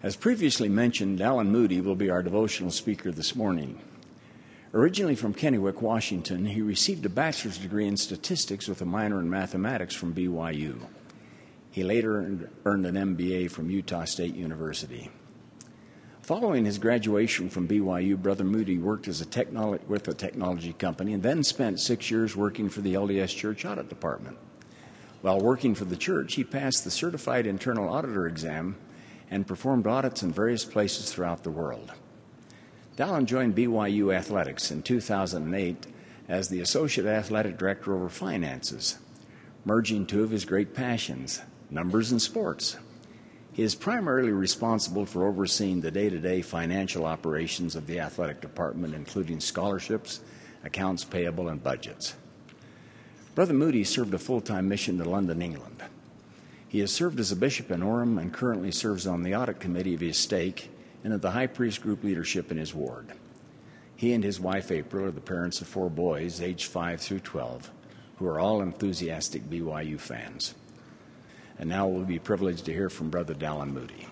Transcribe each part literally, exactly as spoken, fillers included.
As previously mentioned, Alan Moody will be our devotional speaker this morning. Originally from Kennewick, Washington, he received a bachelor's degree in statistics with a minor in mathematics from B Y U. He later earned, earned an M B A from Utah State University. Following his graduation from B Y U, Brother Moody worked as a technolo- with a technology company and then spent six years working for the L D S Church Audit Department. While working for the church, he passed the Certified Internal Auditor exam and performed audits in various places throughout the world. Dallin joined B Y U Athletics in two thousand eight as the Associate Athletic Director over Finances, merging two of his great passions, numbers and sports. He is primarily responsible for overseeing the day-to-day financial operations of the athletic department, including scholarships, accounts payable, and budgets. Brother Moody served a full-time mission to London, England. He has served as a bishop in Orem and currently serves on the audit committee of his stake and of the high priest group leadership in his ward. He and his wife April are the parents of four boys, aged five through twelve, who are all enthusiastic B Y U fans. And now we'll be privileged to hear from Brother Dallin Moody.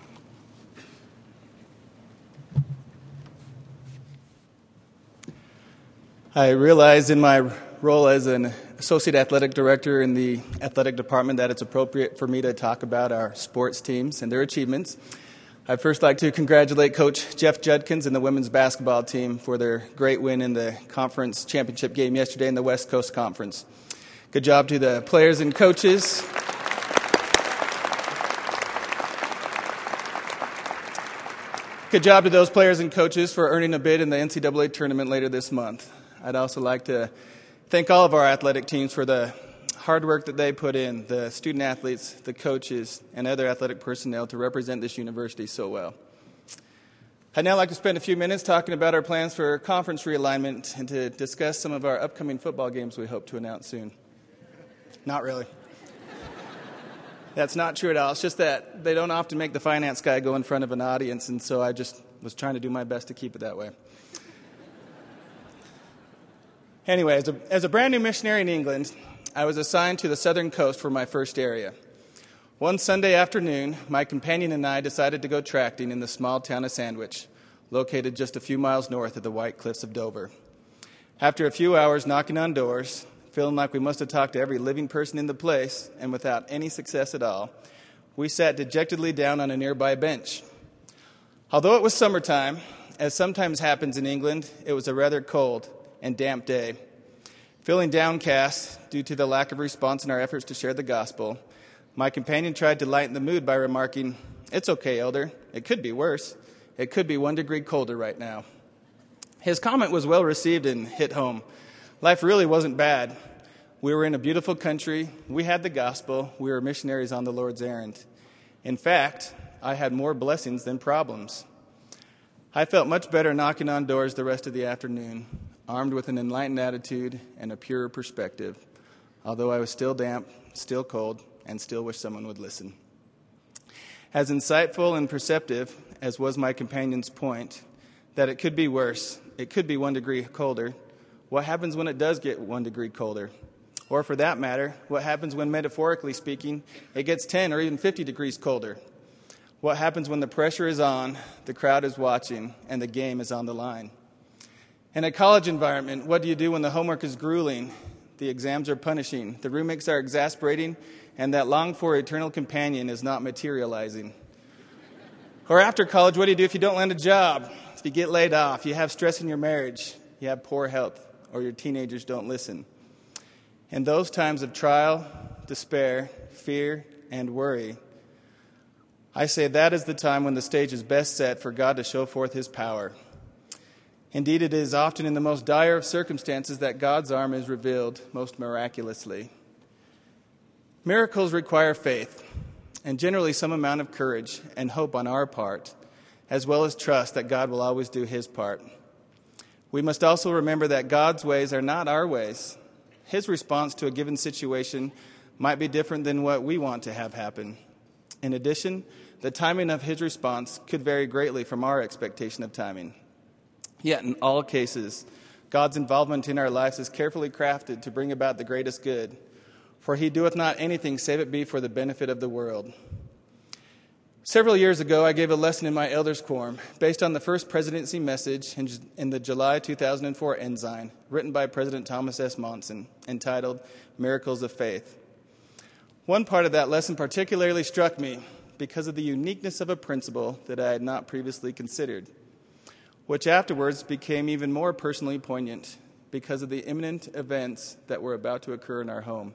I realize in my role as an associate athletic director in the athletic department that it's appropriate for me to talk about our sports teams and their achievements. I'd first like to congratulate Coach Jeff Judkins and the women's basketball team for their great win in the conference championship game yesterday in the West Coast Conference. Good job to the players and coaches. Good job to those players and coaches for earning a bid in the N C double A tournament later this month. I'd also like to thank all of our athletic teams for the hard work that they put in, the student athletes, the coaches, and other athletic personnel to represent this university so well. I'd now like to spend a few minutes talking about our plans for conference realignment and to discuss some of our upcoming football games we hope to announce soon. Not really. That's not true at all. It's just that they don't often make the finance guy go in front of an audience, and so I just was trying to do my best to keep it that way. Anyway, as a, as a brand new missionary in England, I was assigned to the southern coast for my first area. One Sunday afternoon, my companion and I decided to go tracting in the small town of Sandwich, located just a few miles north of the White Cliffs of Dover. After a few hours knocking on doors, feeling like we must have talked to every living person in the place, and without any success at all, we sat dejectedly down on a nearby bench. Although it was summertime, as sometimes happens in England, it was a rather cold and damp day. Feeling downcast due to the lack of response in our efforts to share the gospel, my companion tried to lighten the mood by remarking, "It's okay, Elder. It could be worse. It could be one degree colder right now." His comment was well received and hit home. Life really wasn't bad. We were in a beautiful country. We had the gospel. We were missionaries on the Lord's errand. In fact, I had more blessings than problems. I felt much better knocking on doors the rest of the afternoon, armed with an enlightened attitude and a purer perspective, although I was still damp, still cold, and still wish someone would listen. As insightful and perceptive as was my companion's point, that it could be worse, it could be one degree colder, what happens when it does get one degree colder? Or for that matter, what happens when, metaphorically speaking, it gets ten or even fifty degrees colder? What happens when the pressure is on, the crowd is watching, and the game is on the line? In a college environment, what do you do when the homework is grueling, the exams are punishing, the roommates are exasperating, and that longed-for eternal companion is not materializing? Or after college, what do you do if you don't land a job, if you get laid off, you have stress in your marriage, you have poor health, or your teenagers don't listen? In those times of trial, despair, fear, and worry, I say that is the time when the stage is best set for God to show forth his power. Indeed, it is often in the most dire of circumstances that God's arm is revealed most miraculously. Miracles require faith, and generally some amount of courage and hope on our part, as well as trust that God will always do his part. We must also remember that God's ways are not our ways. His response to a given situation might be different than what we want to have happen. In addition, the timing of his response could vary greatly from our expectation of timing. Yet in all cases, God's involvement in our lives is carefully crafted to bring about the greatest good. For he doeth not anything save it be for the benefit of the world. Several years ago, I gave a lesson in my elders' quorum based on the first presidency message in the July two thousand four Ensign, written by President Thomas S. Monson, entitled Miracles of Faith. One part of that lesson particularly struck me because of the uniqueness of a principle that I had not previously considered, which afterwards became even more personally poignant because of the imminent events that were about to occur in our home.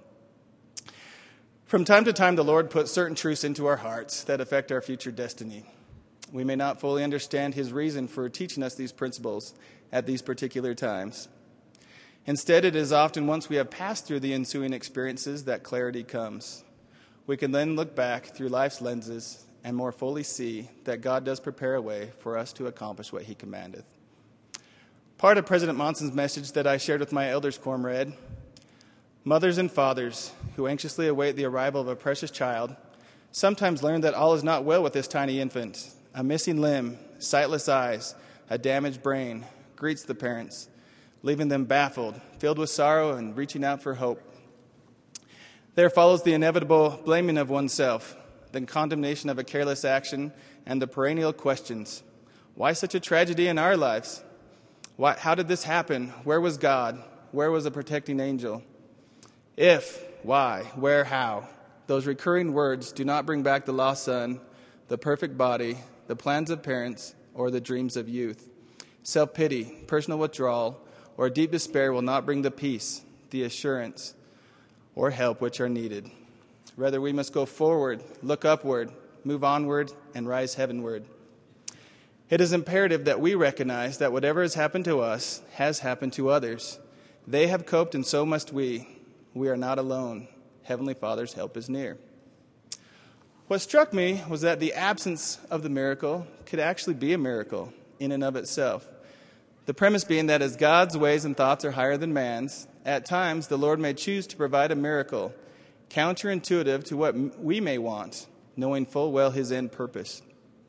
From time to time, the Lord puts certain truths into our hearts that affect our future destiny. We may not fully understand his reason for teaching us these principles at these particular times. Instead, it is often once we have passed through the ensuing experiences that clarity comes. We can then look back through life's lenses and more fully see that God does prepare a way for us to accomplish what he commandeth. Part of President Monson's message that I shared with my elders' quorum read, "Mothers and fathers who anxiously await the arrival of a precious child sometimes learn that all is not well with this tiny infant. A missing limb, sightless eyes, a damaged brain greets the parents, leaving them baffled, filled with sorrow, and reaching out for hope. There follows the inevitable blaming of oneself, the condemnation of a careless action, and the perennial questions. Why such a tragedy in our lives? Why, how did this happen? Where was God? Where was a protecting angel? If, why, where, how? Those recurring words do not bring back the lost son, the perfect body, the plans of parents, or the dreams of youth. Self-pity, personal withdrawal, or deep despair will not bring the peace, the assurance, or help which are needed. Rather, we must go forward, look upward, move onward, and rise heavenward. It is imperative that we recognize that whatever has happened to us has happened to others. They have coped, and so must we. We are not alone. Heavenly Father's help is near." What struck me was that the absence of the miracle could actually be a miracle in and of itself. The premise being that as God's ways and thoughts are higher than man's, at times the Lord may choose to provide a miracle, counterintuitive to what we may want, knowing full well his end purpose.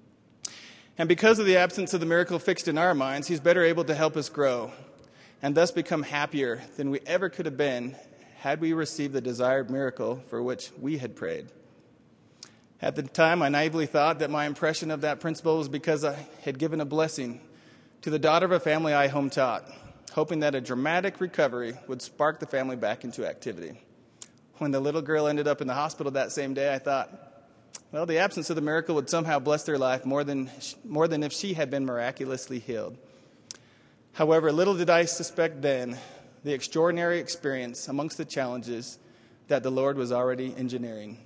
And because of the absence of the miracle fixed in our minds, he's better able to help us grow and thus become happier than we ever could have been had we received the desired miracle for which we had prayed. At the time, I naively thought that my impression of that principle was because I had given a blessing to the daughter of a family I home taught, hoping that a dramatic recovery would spark the family back into activity. When the little girl ended up in the hospital that same day, I thought, well, the absence of the miracle would somehow bless their life more than, more than if she had been miraculously healed. However, little did I suspect then the extraordinary experience amongst the challenges that the Lord was already engineering.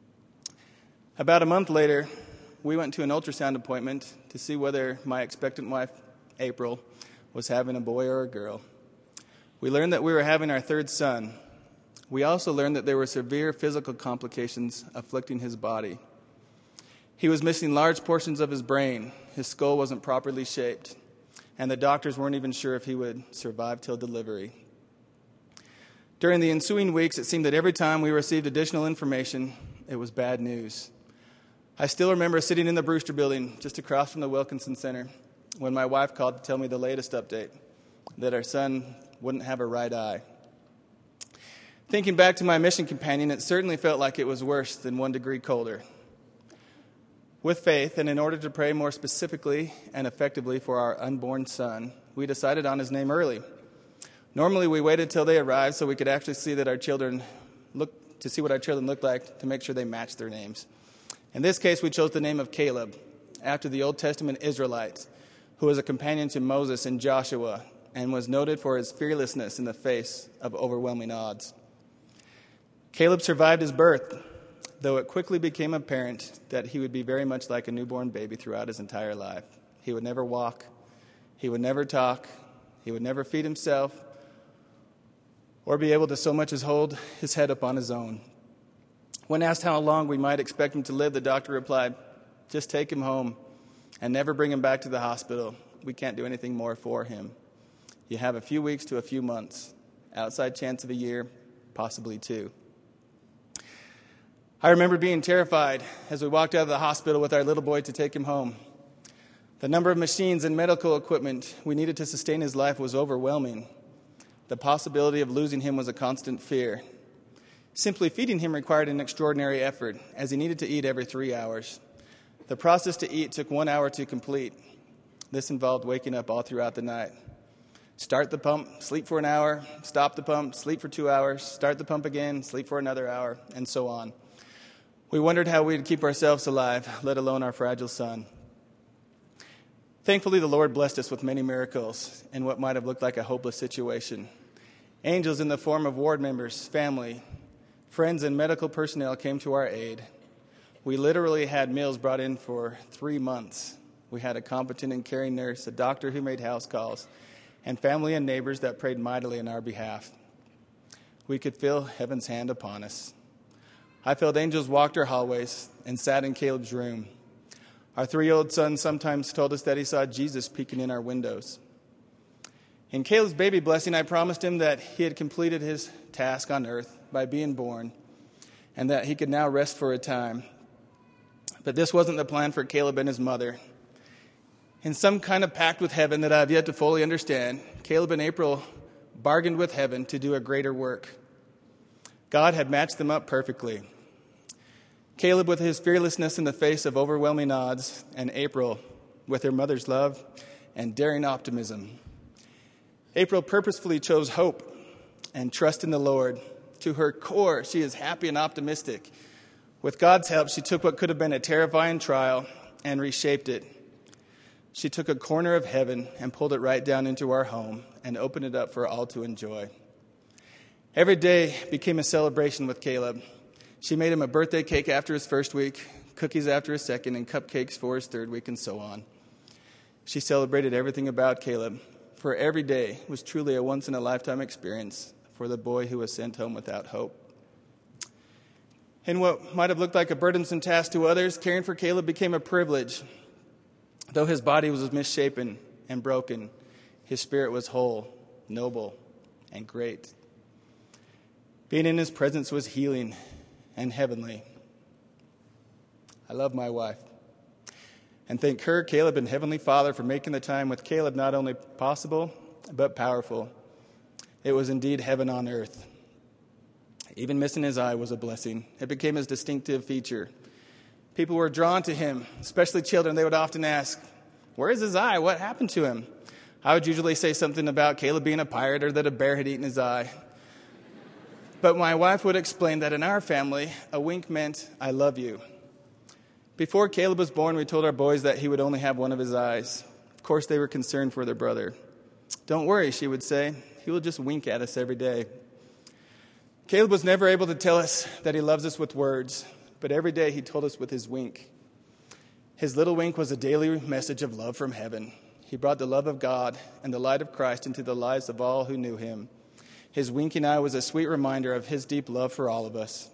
About a month later, we went to an ultrasound appointment to see whether my expectant wife, April, was having a boy or a girl. We learned that we were having our third son. We also learned that there were severe physical complications afflicting his body. He was missing large portions of his brain. His skull wasn't properly shaped, and the doctors weren't even sure if he would survive till delivery. During the ensuing weeks, it seemed that every time we received additional information, it was bad news. I still remember sitting in the Brewster building just across from the Wilkinson Center when my wife called to tell me the latest update, that our son wouldn't have a right eye. Thinking back to my mission companion, it certainly felt like it was worse than one degree colder. With faith, and in order to pray more specifically and effectively for our unborn son, we decided on his name early. Normally, we waited till they arrived so we could actually see that our children look to see what our children looked like to make sure they matched their names. In this case, we chose the name of Caleb, after the Old Testament Israelite, who was a companion to Moses and Joshua and was noted for his fearlessness in the face of overwhelming odds. Caleb survived his birth, though it quickly became apparent that he would be very much like a newborn baby throughout his entire life. He would never walk, he would never talk, he would never feed himself, or be able to so much as hold his head up on his own. When asked how long we might expect him to live, the doctor replied, "Just take him home and never bring him back to the hospital. We can't do anything more for him. You have a few weeks to a few months, outside chance of a year, possibly two." I remember being terrified as we walked out of the hospital with our little boy to take him home. The number of machines and medical equipment we needed to sustain his life was overwhelming. The possibility of losing him was a constant fear. Simply feeding him required an extraordinary effort, as he needed to eat every three hours. The process to eat took one hour to complete. This involved waking up all throughout the night. Start the pump, sleep for an hour, stop the pump, sleep for two hours, start the pump again, sleep for another hour, and so on. We wondered how we'd keep ourselves alive, let alone our fragile son. Thankfully, the Lord blessed us with many miracles in what might have looked like a hopeless situation. Angels in the form of ward members, family, friends, and medical personnel came to our aid. We literally had meals brought in for three months. We had a competent and caring nurse, a doctor who made house calls, and family and neighbors that prayed mightily in our behalf. We could feel heaven's hand upon us. I felt angels walked our hallways and sat in Caleb's room. Our three-year-old son sometimes told us that he saw Jesus peeking in our windows. In Caleb's baby blessing, I promised him that he had completed his task on earth by being born and that he could now rest for a time. But this wasn't the plan for Caleb and his mother. In some kind of pact with heaven that I have yet to fully understand, Caleb and April bargained with heaven to do a greater work. God had matched them up perfectly. Caleb with his fearlessness in the face of overwhelming odds, and April with her mother's love and daring optimism. April purposefully chose hope and trust in the Lord. To her core, she is happy and optimistic. With God's help, she took what could have been a terrifying trial and reshaped it. She took a corner of heaven and pulled it right down into our home and opened it up for all to enjoy. Every day became a celebration with Caleb. She made him a birthday cake after his first week, cookies after his second, and cupcakes for his third week, and so on. She celebrated everything about Caleb, for every day was truly a once-in-a-lifetime experience for the boy who was sent home without hope. In what might have looked like a burdensome task to others, caring for Caleb became a privilege. Though his body was misshapen and broken, his spirit was whole, noble, and great. Being in his presence was healing and heavenly. I love my wife and thank her, Caleb, and Heavenly Father for making the time with Caleb not only possible, but powerful. It was indeed heaven on earth. Even missing his eye was a blessing. It became his distinctive feature. People were drawn to him, especially children. They would often ask, "Where is his eye? What happened to him?" I would usually say something about Caleb being a pirate or that a bear had eaten his eye. But my wife would explain that in our family, a wink meant, "I love you." Before Caleb was born, we told our boys that he would only have one of his eyes. Of course, they were concerned for their brother. "Don't worry," she would say. "He will just wink at us every day." Caleb was never able to tell us that he loves us with words, but every day he told us with his wink. His little wink was a daily message of love from heaven. He brought the love of God and the light of Christ into the lives of all who knew him. His winking eye was a sweet reminder of his deep love for all of us.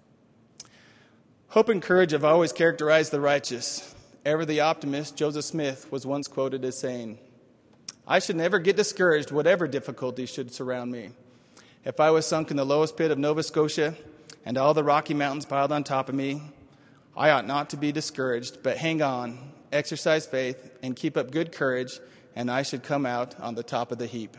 Hope and courage have always characterized the righteous. Ever the optimist, Joseph Smith was once quoted as saying, "I should never get discouraged whatever difficulties should surround me. If I was sunk in the lowest pit of Nova Scotia and all the Rocky Mountains piled on top of me, I ought not to be discouraged, but hang on, exercise faith, and keep up good courage, and I should come out on the top of the heap."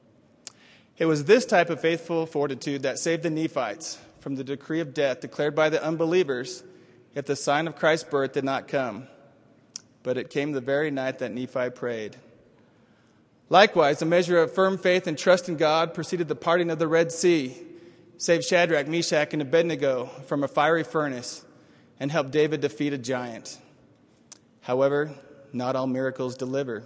It was this type of faithful fortitude that saved the Nephites from the decree of death declared by the unbelievers if the sign of Christ's birth did not come. But it came the very night that Nephi prayed. Likewise, a measure of firm faith and trust in God preceded the parting of the Red Sea, saved Shadrach, Meshach, and Abednego from a fiery furnace, and helped David defeat a giant. However, not all miracles deliver.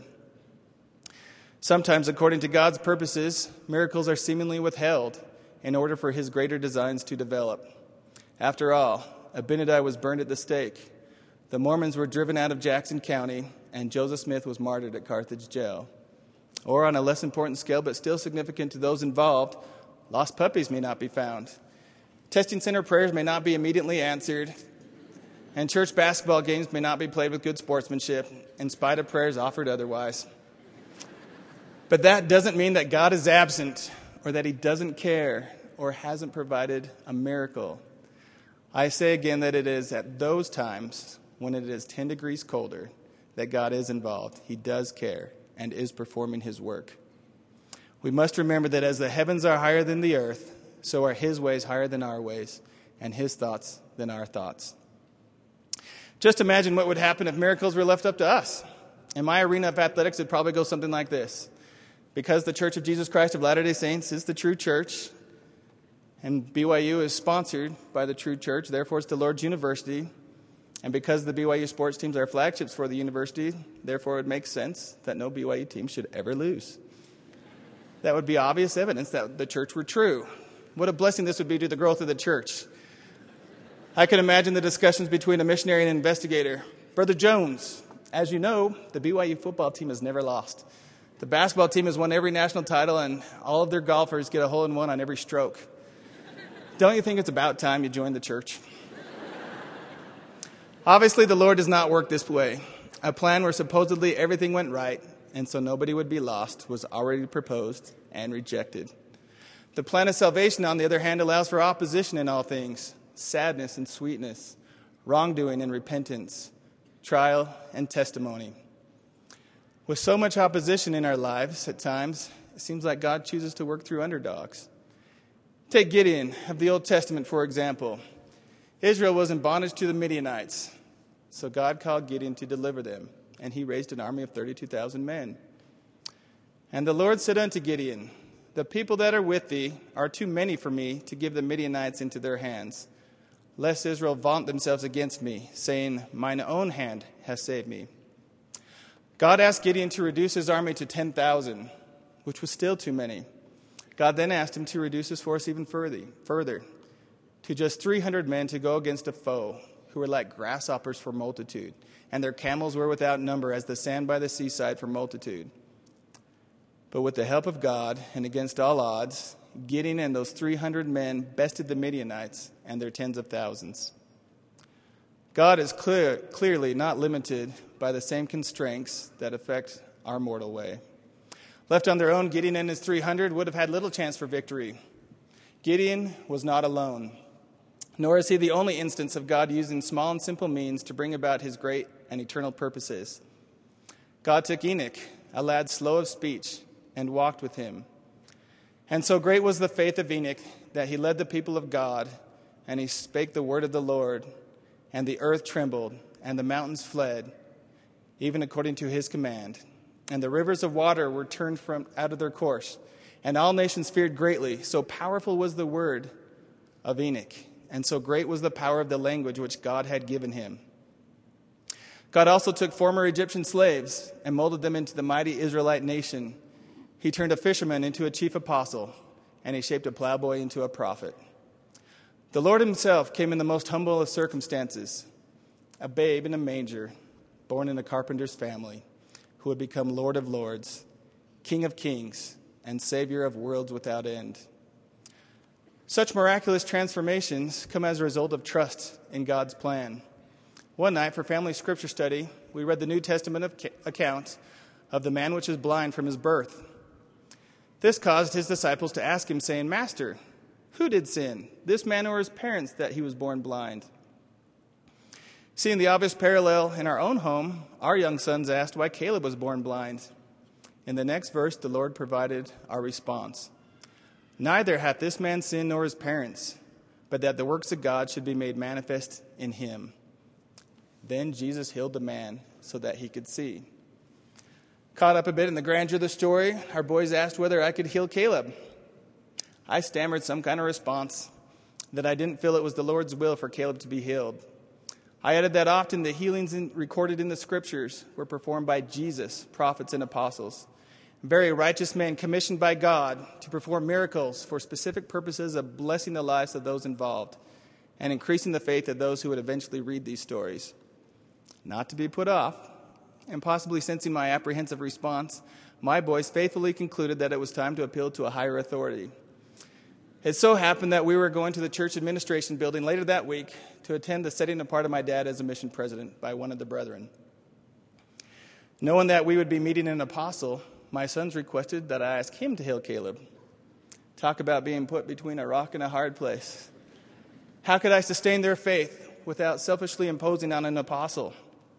Sometimes, according to God's purposes, miracles are seemingly withheld in order for his greater designs to develop. After all, Abinadi was burned at the stake. The Mormons were driven out of Jackson County, and Joseph Smith was martyred at Carthage jail. Or on a less important scale, but still significant to those involved, lost puppies may not be found. Testing center prayers may not be immediately answered, and church basketball games may not be played with good sportsmanship, in spite of prayers offered otherwise. But that doesn't mean that God is absent, or that he doesn't care, or hasn't provided a miracle. I say again that it is at those times, when it is ten degrees colder, that God is involved. He does care and is performing his work. We must remember that as the heavens are higher than the earth, so are his ways higher than our ways, and his thoughts than our thoughts. Just imagine what would happen if miracles were left up to us. In my arena of athletics, it'd probably go something like this. Because the Church of Jesus Christ of Latter-day Saints is the true church, and B Y U is sponsored by the true church, therefore it's the Lord's University, and because the B Y U sports teams are flagships for the university, therefore it makes sense that no B Y U team should ever lose. That would be obvious evidence that the church were true. What a blessing this would be to the growth of the church. I can imagine the discussions between a missionary and an investigator. Brother Jones, as you know, the B Y U football team has never lost. The basketball team has won every national title, and all of their golfers get a hole-in-one on every stroke. Don't you think it's about time you joined the church? Obviously, the Lord does not work this way. A plan where supposedly everything went right, and so nobody would be lost, was already proposed and rejected. The plan of salvation, on the other hand, allows for opposition in all things, sadness and sweetness, wrongdoing and repentance, trial and testimony. With so much opposition in our lives at times, it seems like God chooses to work through underdogs. Take Gideon of the Old Testament, for example. Israel was in bondage to the Midianites, so God called Gideon to deliver them, and he raised an army of thirty-two thousand men. And the Lord said unto Gideon, the people that are with thee are too many for me to give the Midianites into their hands, lest Israel vaunt themselves against me, saying, mine own hand has saved me. God asked Gideon to reduce his army to ten thousand, which was still too many. God then asked him to reduce his force even further, further to just three hundred men to go against a foe who were like grasshoppers for multitude, and their camels were without number as the sand by the seaside for multitude. But with the help of God and against all odds, Gideon and those three hundred men bested the Midianites and their tens of thousands. God is clear, clearly not limited by the same constraints that affect our mortal way. Left on their own, Gideon and his three hundred would have had little chance for victory. Gideon was not alone, nor is he the only instance of God using small and simple means to bring about his great and eternal purposes. God took Enoch, a lad slow of speech, and walked with him. And so great was the faith of Enoch that he led the people of God, and he spake the word of the Lord, and the earth trembled, and the mountains fled, even according to his command. And the rivers of water were turned from out of their course, and all nations feared greatly. So powerful was the word of Enoch, and so great was the power of the language which God had given him. God also took former Egyptian slaves and molded them into the mighty Israelite nation. He turned a fisherman into a chief apostle, and he shaped a plowboy into a prophet. The Lord himself came in the most humble of circumstances, a babe in a manger, born in a carpenter's family, who would become Lord of lords, King of kings, and Savior of worlds without end. Such miraculous transformations come as a result of trust in God's plan. One night, for family scripture study, we read the New Testament account of the man which is blind from his birth. This caused his disciples to ask him, saying, Master, who did sin, this man or his parents, that he was born blind? Seeing the obvious parallel in our own home, our young sons asked why Caleb was born blind. In the next verse, the Lord provided our response. Neither hath this man sinned nor his parents, but that the works of God should be made manifest in him. Then Jesus healed the man so that he could see. Caught up a bit in the grandeur of the story, our boys asked whether I could heal Caleb. I stammered some kind of response that I didn't feel it was the Lord's will for Caleb to be healed. I added that often the healings in, recorded in the scriptures were performed by Jesus, prophets, and apostles, very righteous men commissioned by God to perform miracles for specific purposes of blessing the lives of those involved and increasing the faith of those who would eventually read these stories. Not to be put off, and possibly sensing my apprehensive response, my boys faithfully concluded that it was time to appeal to a higher authority. It so happened that we were going to the church administration building later that week to attend the setting apart of my dad as a mission president by one of the brethren. Knowing that we would be meeting an apostle, my sons requested that I ask him to heal Caleb. Talk about being put between a rock and a hard place. How could I sustain their faith without selfishly imposing on an apostle?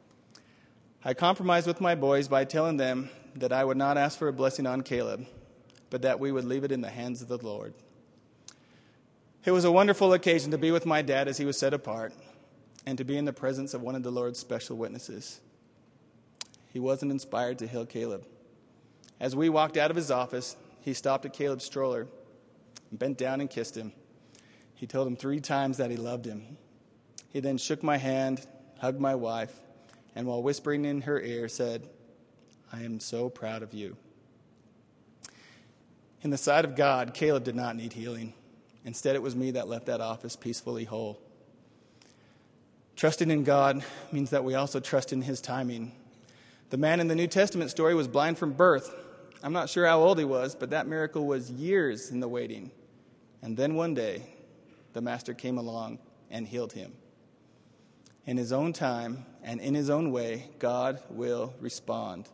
I compromised with my boys by telling them that I would not ask for a blessing on Caleb, but that we would leave it in the hands of the Lord. It was a wonderful occasion to be with my dad as he was set apart. and to be in the presence of one of the Lord's special witnesses. He wasn't inspired to heal Caleb. As we walked out of his office, he stopped at Caleb's stroller and bent down and kissed him. He told him three times that he loved him. He then shook my hand, hugged my wife, and while whispering in her ear said, "I am so proud of you." In the sight of God, Caleb did not need healing. Instead, it was me that left that office peacefully whole. Trusting in God means that we also trust in his timing. The man in the New Testament story was blind from birth. I'm not sure how old he was, but that miracle was years in the waiting. And then one day, the master came along and healed him. In his own time and in his own way, God will respond.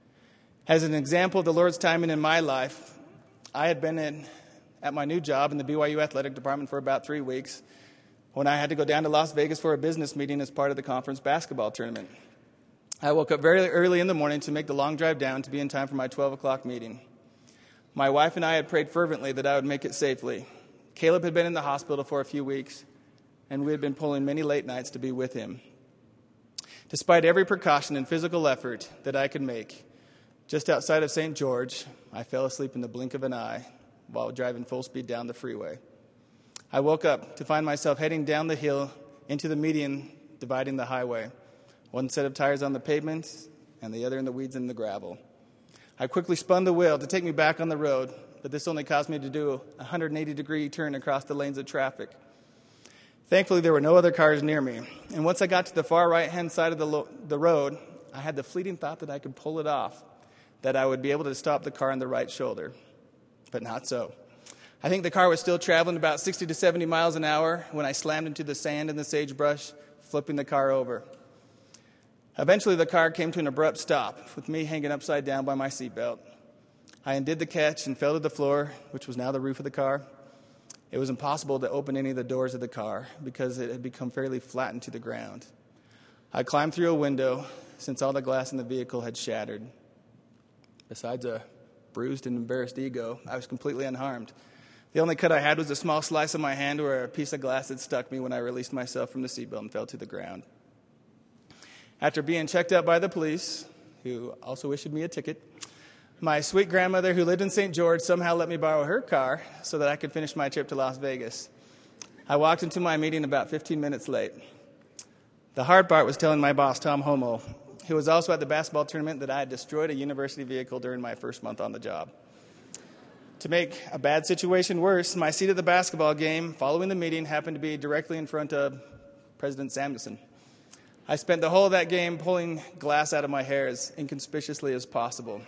As an example of the Lord's timing in my life, I had been in, at my new job in the B Y U athletic department for about three weeks when I had to go down to Las Vegas for a business meeting as part of the conference basketball tournament. I woke up very early in the morning to make the long drive down to be in time for my twelve o'clock meeting. My wife and I had prayed fervently that I would make it safely. Caleb had been in the hospital for a few weeks, and we had been pulling many late nights to be with him. Despite every precaution and physical effort that I could make, just outside of Saint George, I fell asleep in the blink of an eye while driving full speed down the freeway. I woke up to find myself heading down the hill into the median dividing the highway, one set of tires on the pavement and the other in the weeds and the gravel. I quickly spun the wheel to take me back on the road, but this only caused me to do a one hundred eighty degree turn across the lanes of traffic. Thankfully, there were no other cars near me, and once I got to the far right-hand side of the, lo- the road, I had the fleeting thought that I could pull it off, that I would be able to stop the car on the right shoulder. But not so. I think the car was still traveling about sixty to seventy miles an hour when I slammed into the sand and the sagebrush, flipping the car over. Eventually, the car came to an abrupt stop, with me hanging upside down by my seatbelt. I undid the catch and fell to the floor, which was now the roof of the car. It was impossible to open any of the doors of the car because it had become fairly flattened to the ground. I climbed through a window since all the glass in the vehicle had shattered. Besides a bruised and embarrassed ego, I was completely unharmed. The only cut I had was a small slice on my hand where a piece of glass had stuck me when I released myself from the seatbelt and fell to the ground. After being checked out by the police, who also issued me a ticket, my sweet grandmother, who lived in Saint George, somehow let me borrow her car so that I could finish my trip to Las Vegas. I walked into my meeting about fifteen minutes late. The hard part was telling my boss, Tom Homo, who was also at the basketball tournament, that I had destroyed a university vehicle during my first month on the job. To make a bad situation worse, my seat at the basketball game following the meeting happened to be directly in front of President Samuelson. I spent the whole of that game pulling glass out of my hair as inconspicuously as possible.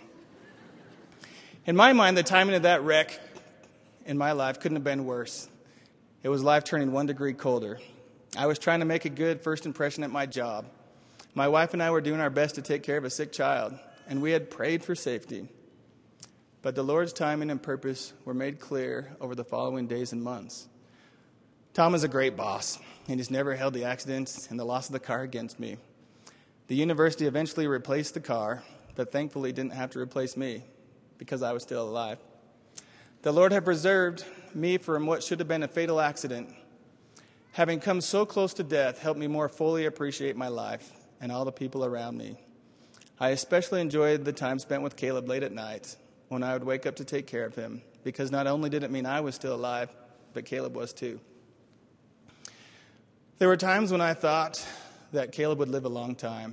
In my mind, the timing of that wreck in my life couldn't have been worse. It was life turning one degree colder. I was trying to make a good first impression at my job. My wife and I were doing our best to take care of a sick child, and we had prayed for safety. But the Lord's timing and purpose were made clear over the following days and months. Tom is a great boss, and he's never held the accident and the loss of the car against me. The university eventually replaced the car, but thankfully didn't have to replace me because I was still alive. The Lord had preserved me from what should have been a fatal accident. Having come so close to death helped me more fully appreciate my life and all the people around me. I especially enjoyed the time spent with Caleb late at night when I would wake up to take care of him, because not only did it mean I was still alive, but Caleb was too. There were times when I thought that Caleb would live a long time.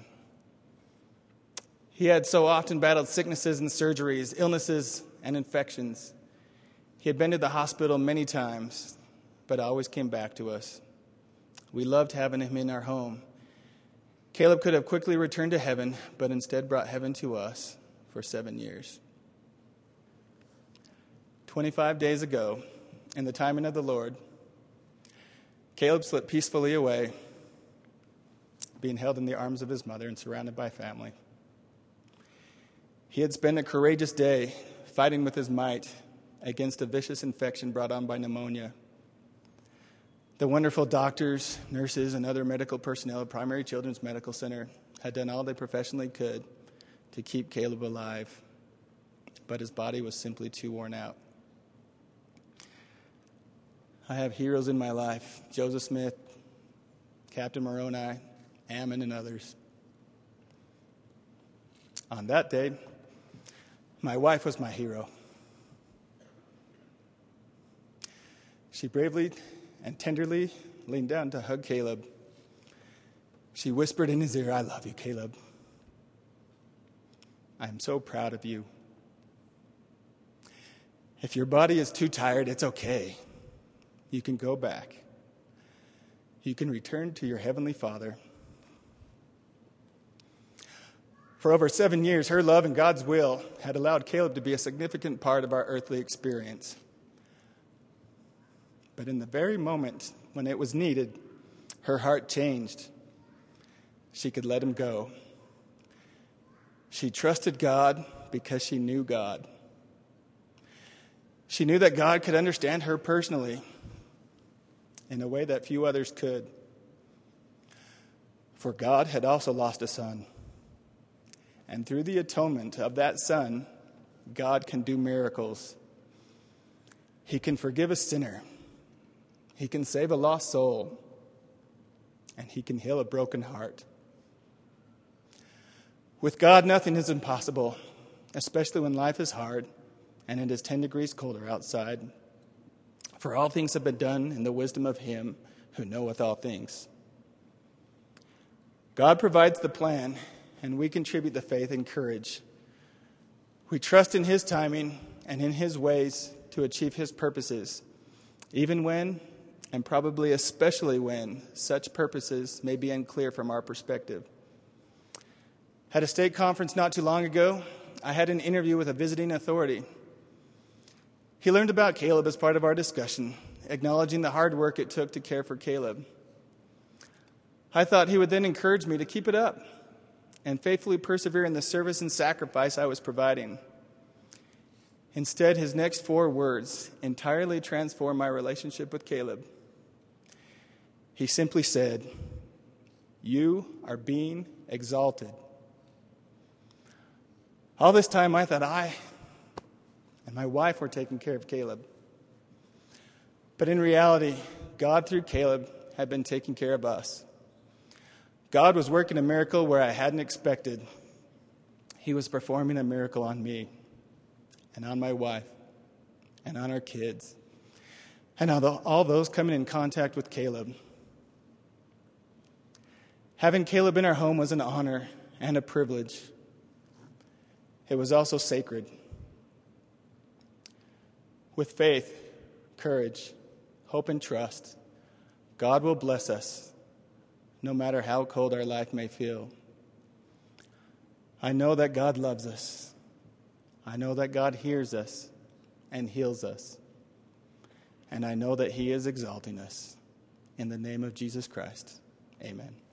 He had so often battled sicknesses and surgeries, illnesses and infections. He had been to the hospital many times, but always came back to us. We loved having him in our home. Caleb could have quickly returned to heaven, but instead brought heaven to us for seven years. Twenty-five days ago, in the timing of the Lord, Caleb slipped peacefully away, being held in the arms of his mother and surrounded by family. He had spent a courageous day fighting with his might against a vicious infection brought on by pneumonia. The wonderful doctors, nurses, and other medical personnel at Primary Children's Medical Center had done all they professionally could to keep Caleb alive, but his body was simply too worn out. I have heroes in my life: Joseph Smith, Captain Moroni, Ammon, and others. On that day, my wife was my hero. She bravely and tenderly leaned down to hug Caleb. She whispered in his ear, "I love you, Caleb. I am so proud of you. If your body is too tired, it's okay. You can go back. You can return to your Heavenly Father." For over seven years, her love and God's will had allowed Caleb to be a significant part of our earthly experience. But in the very moment when it was needed, her heart changed. She could let him go. She trusted God because she knew God. She knew that God could understand her personally in a way that few others could. For God had also lost a son. And through the atonement of that son, God can do miracles. He can forgive a sinner. He can save a lost soul. And he can heal a broken heart. With God, nothing is impossible, especially when life is hard and it is ten degrees colder outside. For all things have been done in the wisdom of him who knoweth all things. God provides the plan, and we contribute the faith and courage. We trust in his timing and in his ways to achieve his purposes, even when, and probably especially when, such purposes may be unclear from our perspective. At a state conference not too long ago, I had an interview with a visiting authority. He learned about Caleb as part of our discussion, acknowledging the hard work it took to care for Caleb. I thought he would then encourage me to keep it up and faithfully persevere in the service and sacrifice I was providing. Instead, his next four words entirely transformed my relationship with Caleb. He simply said, "You are being exalted." All this time, I thought I and my wife were taking care of Caleb. But in reality, God, through Caleb, had been taking care of us. God was working a miracle where I hadn't expected. He was performing a miracle on me and on my wife and on our kids and on all those coming in contact with Caleb. Having Caleb in our home was an honor and a privilege. It was also sacred. With faith, courage, hope, and trust, God will bless us, no matter how cold our life may feel. I know that God loves us. I know that God hears us and heals us. And I know that he is exalting us. In the name of Jesus Christ, amen.